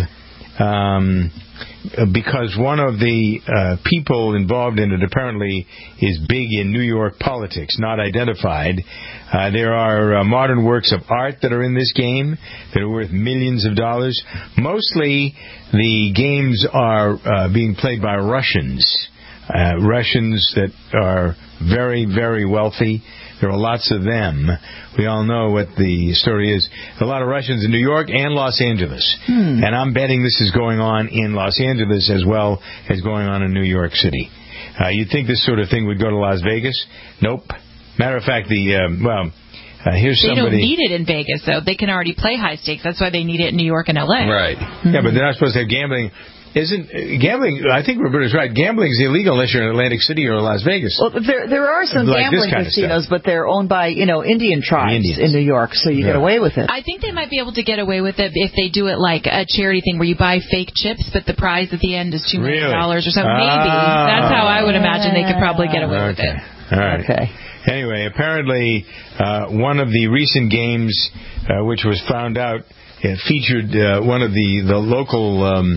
because one of the people involved in it apparently is big in New York politics, not identified. There are modern works of art that are in this game that are worth millions of dollars. Mostly the games are being played by Russians. Russians that are very, very wealthy. There are lots of them. We all know what the story is. A lot of Russians in New York and Los Angeles. And I'm betting this is going on in Los Angeles as well as going on in New York City. You'd think this sort of thing would go to Las Vegas. Nope. Matter of fact, here's somebody... They don't need it in Vegas, though. They can already play high stakes. That's why they need it in New York and L.A. Right. Yeah, but they're not supposed to have gambling... Gambling, I think Roberta's right. Gambling is illegal unless you're in Atlantic City or Las Vegas. Well, there are some gambling casinos, but they're owned by, Indian tribes in New York, so you get away with it. I think they might be able to get away with it if they do it like a charity thing where you buy fake chips, but the prize at the end is $2 million or something. Maybe. That's how I would imagine they could probably get away with it. All right. Okay. Anyway, apparently one of the recent games, which was found out, featured one of the local...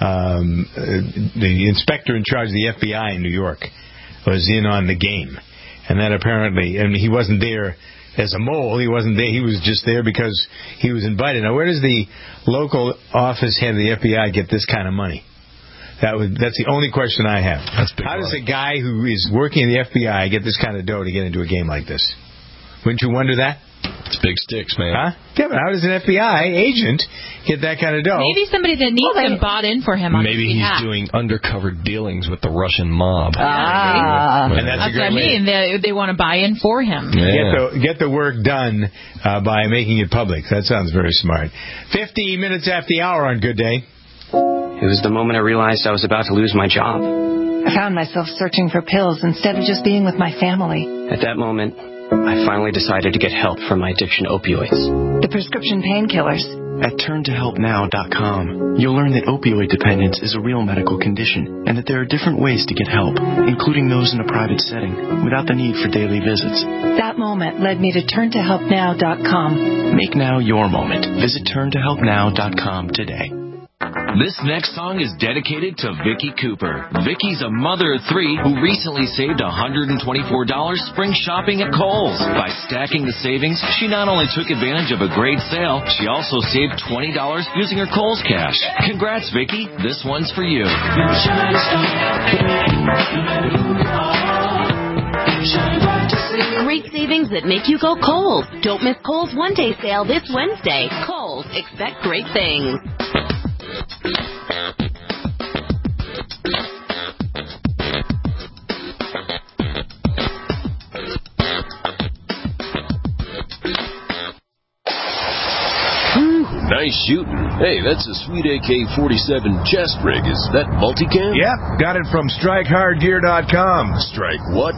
the inspector in charge of the FBI in New York was in on the game. And that apparently, he wasn't there as a mole. He wasn't there. He was just there because he was invited. Now, where does the local office head of the FBI get this kind of money? That's the only question I have. How does a guy who is working in the FBI get this kind of dough to get into a game like this? Wouldn't you wonder that? It's big sticks, man. Huh? Yeah, but how does an FBI agent get that kind of dough? Maybe somebody that needs him bought in for him on his Maybe behalf. he's doing undercover dealings with the Russian mob. And that's a great what I mean. They want to buy in for him. Yeah. Get the work done by making it public. That sounds very smart. 50 minutes after the hour on Good Day. It was the moment I realized I was about to lose my job. I found myself searching for pills instead of just being with my family. At that moment, I finally decided to get help from my addiction to opioids. The prescription painkillers. At turntohelpnow.com, you'll learn that opioid dependence is a real medical condition and that there are different ways to get help, including those in a private setting, without the need for daily visits. That moment led me to turntohelpnow.com. Make now your moment. Visit turntohelpnow.com today. This next song is dedicated to Vicky Cooper. Vicky's a mother of three who recently saved $124 spring shopping at Kohl's. By stacking the savings, she not only took advantage of a great sale, she also saved $20 using her Kohl's cash. Congrats, Vicky. This one's for you. Great savings that make you go Kohl's. Don't miss Kohl's one-day sale this Wednesday. Kohl's. Expect great things. Nice shooting. Hey, that's a sweet AK-47 chest rig. Is that multicam? Yep, got it from StrikeHardGear.com. Strike what?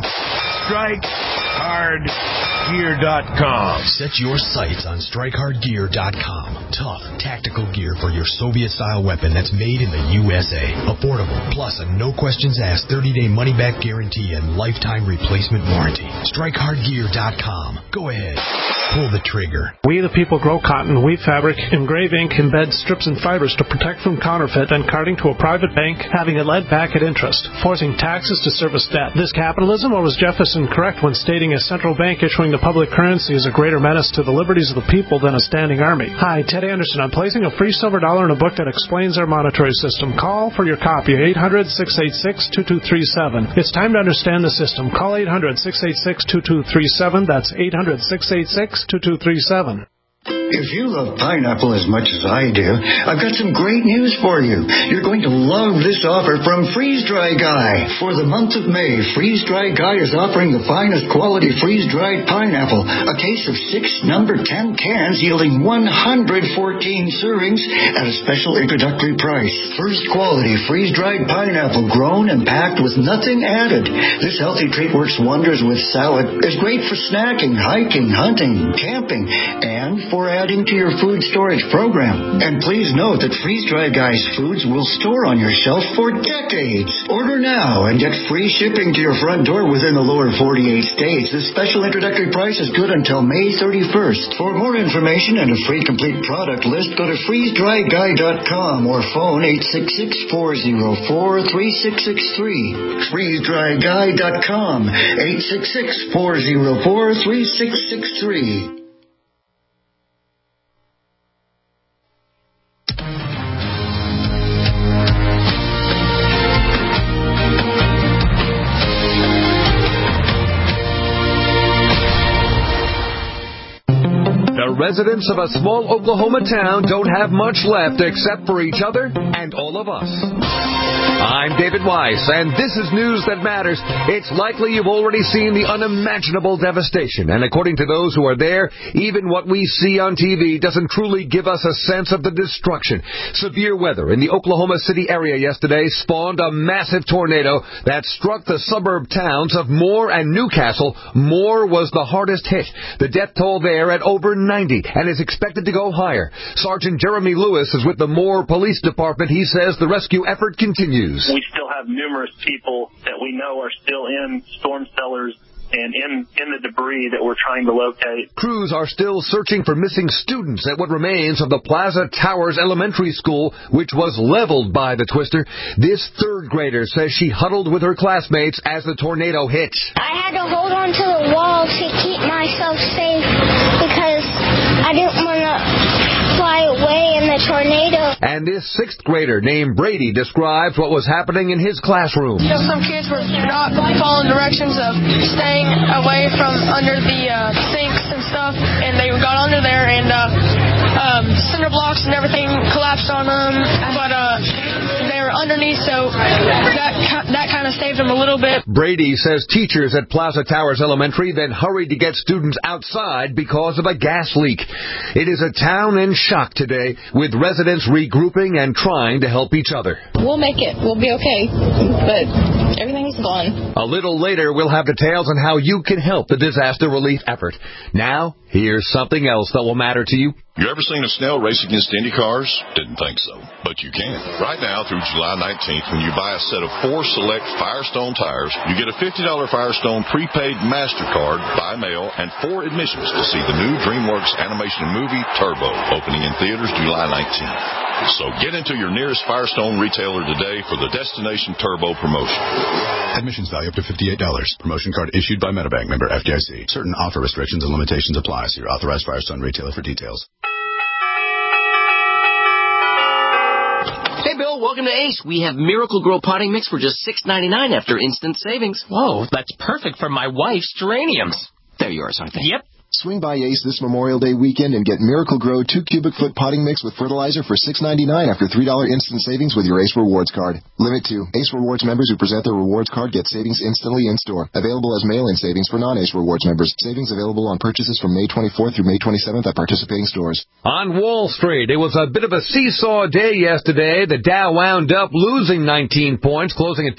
StrikeHardGear.com. Set your sights on StrikeHardGear.com. Tough, tactical gear for your Soviet-style weapon that's made in the USA. Affordable, plus a no-questions-asked 30-day money-back guarantee and lifetime replacement warranty. StrikeHardGear.com. Go ahead. Pull the trigger. We the people grow cotton, weave fabric, engrave ink, embed strips and fibers to protect from counterfeit and carting to a private bank having it led back at interest, forcing taxes to service debt. This capitalism, or was Jefferson correct when stating a central bank issuing the public currency is a greater menace to the liberties of the people than a standing army? Hi, Ted Anderson. I'm placing a free silver dollar in a book that explains our monetary system. Call for your copy, 800-686-2237. It's time to understand the system. Call 800-686-2237. That's 800-686-2237. If you love pineapple as much as I do, I've got some great news for you. You're going to love this offer from Freeze Dry Guy. For the month of May, Freeze Dry Guy is offering the finest quality freeze-dried pineapple, a case of 6 number 10 cans yielding 114 servings at a special introductory price. First quality freeze-dried pineapple grown and packed with nothing added. This healthy treat works wonders with salad, is great for snacking, hiking, hunting, camping, and for adding to your food storage program. And please note that Freeze Dry Guy's foods will store on your shelf for decades. Order now and get free shipping to your front door within the lower 48 states. This special introductory price is good until May 31st. For more information and a free complete product list, go to freezedryguy.com or phone 866-404-3663. freezedryguy.com, 866-404-3663. Residents of a small Oklahoma town don't have much left except for each other and all of us. I'm David Weiss, and this is news that matters. It's likely you've already seen the unimaginable devastation, and according to those who are there, even what we see on TV doesn't truly give us a sense of the destruction. Severe weather in the Oklahoma City area yesterday spawned a massive tornado that struck the suburb towns of Moore and Newcastle. Moore was the hardest hit. The death toll there at over 90 and is expected to go higher. Sergeant Jeremy Lewis is with the Moore Police Department. He says the rescue effort continues. We still have numerous people that we know are still in storm cellars and in the debris that we're trying to locate. Crews are still searching for missing students at what remains of the Plaza Towers Elementary School, which was leveled by the twister. This third grader says she huddled with her classmates as the tornado hit. I had to hold on to the wall to keep myself safe because I didn't want to fly away in the tornado. And this sixth grader named Brady describes what was happening in his classroom. You know, some kids were not following directions of staying away from under the sinks and stuff, and they got under there, and cinder blocks and everything collapsed on them, but they were underneath, so that kind of saved them a little bit. Brady says teachers at Plaza Towers Elementary then hurried to get students outside because of a gas leak. It is a town in shock today, with residents regrouping and trying to help each other. We'll make it. We'll be okay, but everything's gone. A little later, we'll have details on how you can help the disaster relief effort. Now, here's something else that will matter to you. You ever seen a snail race against Indy cars? Didn't think so, but you can. Right now through July 19th, when you buy a set of 4 select Firestone tires, you get a $50 Firestone prepaid MasterCard by mail and 4 admissions to see the new DreamWorks animation movie Turbo, opening in theaters July 19th. So get into your nearest Firestone retailer today for the Destination Turbo promotion. Admissions value up to $58. Promotion card issued by Metabank, member FDIC. Certain offer restrictions and limitations apply. See your authorized Firestone retailer for details. Hey, Bill, welcome to Ace. We have Miracle Grow potting mix for just $6.99 after instant savings. Whoa, that's perfect for my wife's geraniums. They're yours, aren't they? Yep. Swing by Ace this Memorial Day weekend and get Miracle Grow 2 cubic foot potting mix with fertilizer for $6.99 after $3 instant savings with your Ace Rewards card. Limit 2. Ace Rewards members who present their rewards card get savings instantly in-store. Available as mail-in savings for non-Ace Rewards members. Savings available on purchases from May 24th through May 27th at participating stores. On Wall Street, it was a bit of a seesaw day yesterday. The Dow wound up losing 19 points, closing at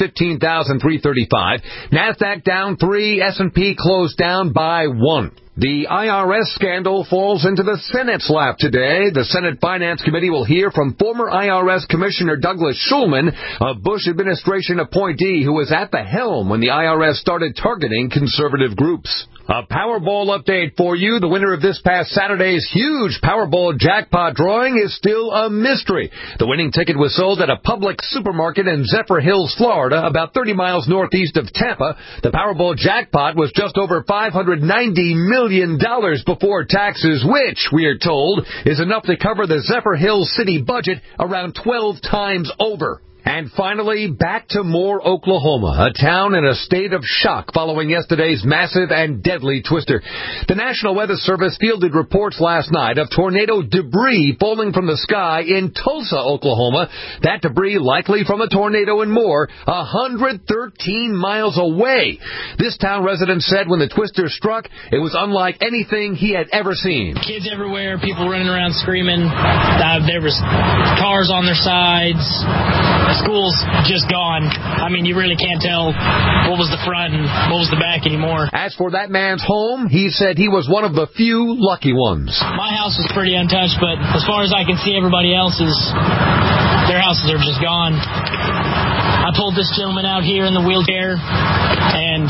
15,335. NASDAQ down 3. S&P closed down by 1. The IRS scandal falls into the Senate's lap today. The Senate Finance Committee will hear from former IRS Commissioner Douglas Shulman, a Bush administration appointee who was at the helm when the IRS started targeting conservative groups. A Powerball update for you. The winner of this past Saturday's huge Powerball jackpot drawing is still a mystery. The winning ticket was sold at a Publix supermarket in Zephyr Hills, Florida, about 30 miles northeast of Tampa. The Powerball jackpot was just over $590 million before taxes, which, we are told, is enough to cover the Zephyr Hills city budget around 12 times over. And finally, back to Moore, Oklahoma, a town in a state of shock following yesterday's massive and deadly twister. The National Weather Service fielded reports last night of tornado debris falling from the sky in Tulsa, Oklahoma. That debris likely from a tornado in Moore, 113 miles away. This town resident said when the twister struck, it was unlike anything he had ever seen. Kids everywhere, people running around screaming. There was cars on their sides. School's just gone. I mean, you really can't tell what was the front and what was the back anymore. As for that man's home, he said he was one of the few lucky ones. My house was pretty untouched, but as far as I can see, everybody else's, their houses are just gone. I pulled this gentleman out here in the wheelchair, and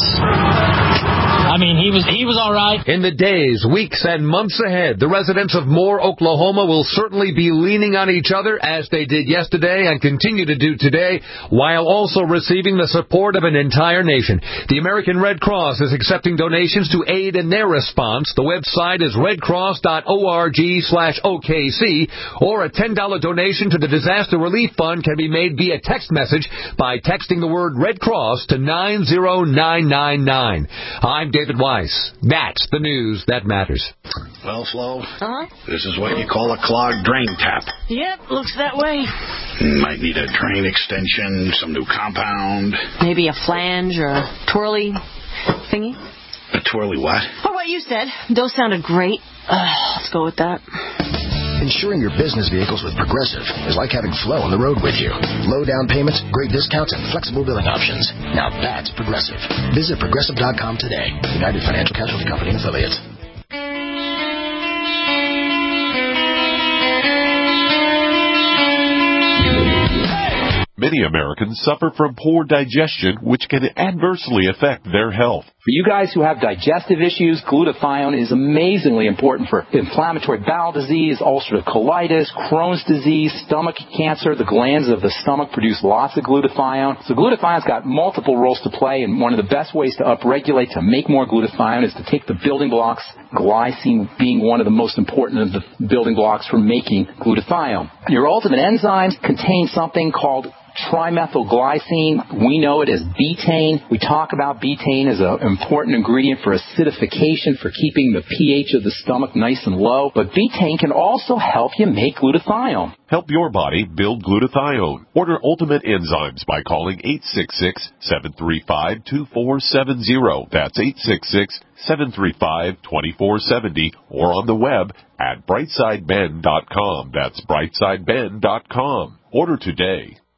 I mean, he was all right. In the days, weeks, and months ahead, the residents of Moore, Oklahoma will certainly be leaning on each other as they did yesterday and continue to do today, while also receiving the support of an entire nation. The American Red Cross is accepting donations to aid in their response. The website is redcross.org/OKC, or a $10 donation to the Disaster Relief Fund can be made via text message by texting the word Red Cross to 90999. I'm David Weiss. That's the news that matters. Well, Flo, this is what you call a clogged drain tap. Yep, looks that way. Might need a drain extension, some new compound. Maybe a flange or a twirly thingy. A twirly what? Oh, what you said. Those sounded great. Let's go with that. Insuring your business vehicles with Progressive is like having Flo on the road with you. Low down payments, great discounts, and flexible billing options. Now that's Progressive. Visit Progressive.com today. United Financial Casualty Company and Affiliates. Many Americans suffer from poor digestion, which can adversely affect their health. For you guys who have digestive issues, glutathione is amazingly important for inflammatory bowel disease, ulcerative colitis, Crohn's disease, stomach cancer. The glands of the stomach produce lots of glutathione. So glutathione's got multiple roles to play, and one of the best ways to upregulate, to make more glutathione, is to take the building blocks, glycine being one of the most important of the building blocks for making glutathione. Your ultimate enzymes contain something called trimethylglycine. We know it as betaine. We talk about betaine as an important ingredient for acidification, for keeping the pH of the stomach nice and low. But betaine can also help you make glutathione. Help your body build glutathione. Order Ultimate Enzymes by calling 866-735-2470. That's 866-735-2470, or on the web at brightsideben.com. That's brightsideben.com. Order today.